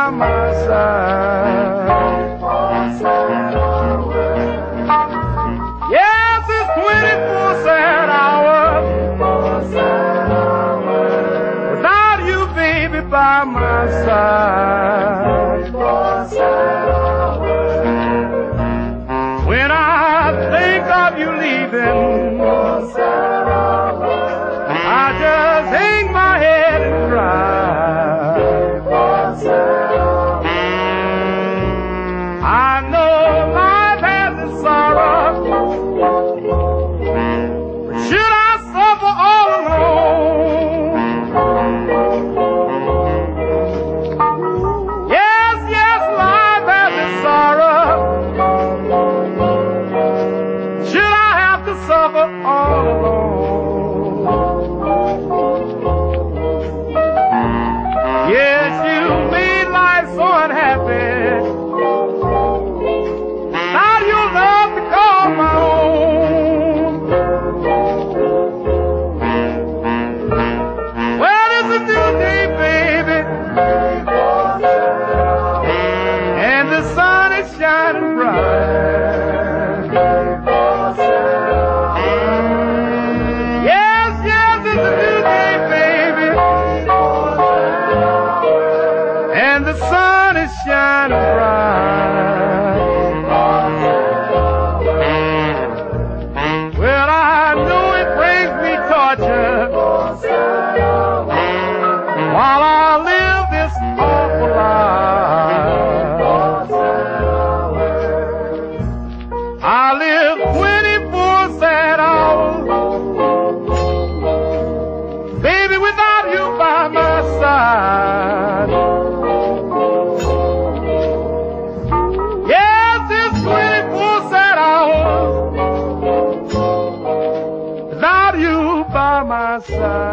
by my side. Yes, it's 24 sad hours without you, baby, by my side. When I think of you leaving, I just hang my head and cry. I know life has its sorrow, but should I suffer all alone? Yes, yes, life has its sorrow. Should I have to suffer all alone? Yes, you made life so unhappy. Now your love to call my own. Well, it's a new day, baby, and the sun is shining bright. Yes, yes, it's a new day, baby, and the sun is shining bright. Well, I know it brings me torture while I live this awful life. I live 24 sad hours, baby, without you by my side. Yes, it's 24 sad hours without you by my side.